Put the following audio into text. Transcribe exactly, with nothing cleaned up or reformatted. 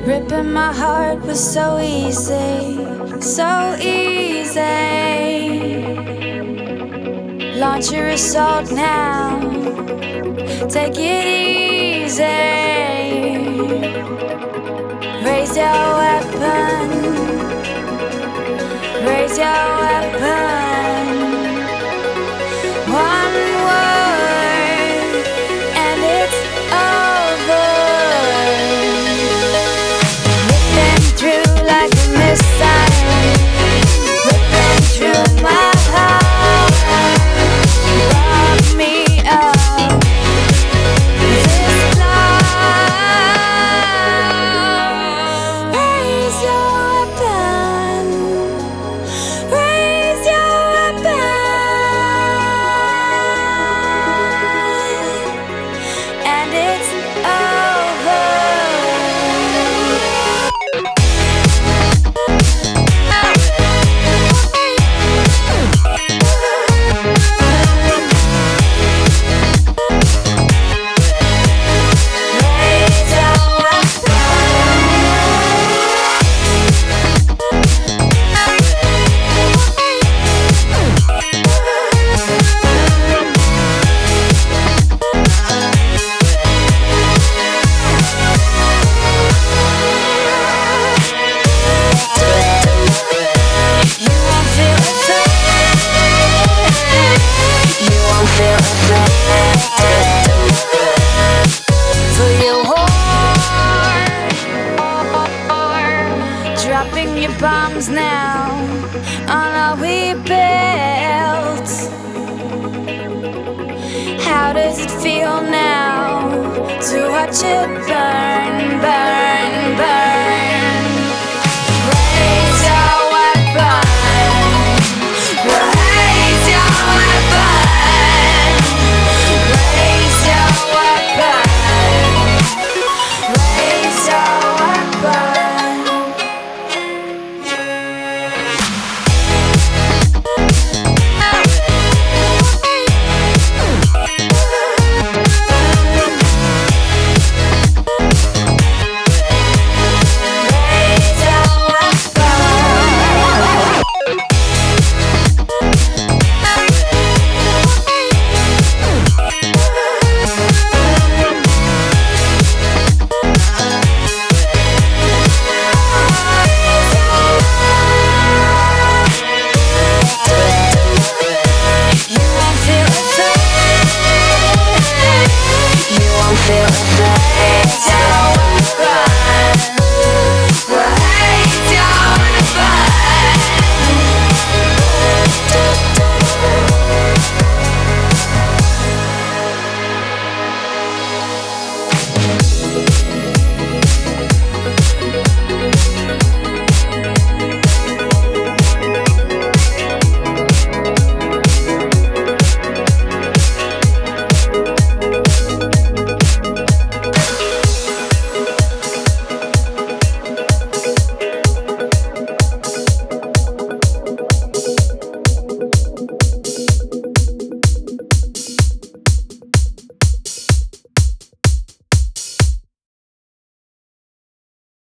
Ripping my heart was so easy, so easy. Launch your assault now, take it easy. Raise your weapon, raise your weapon. One word and it's over. Ripping through like a missile, ripping through my heart. Rock me up this love. Raise your weapon, raise your weapon, and it's over. Dropping your bombs now on all we built. How does it feel now to watch it burn, burn?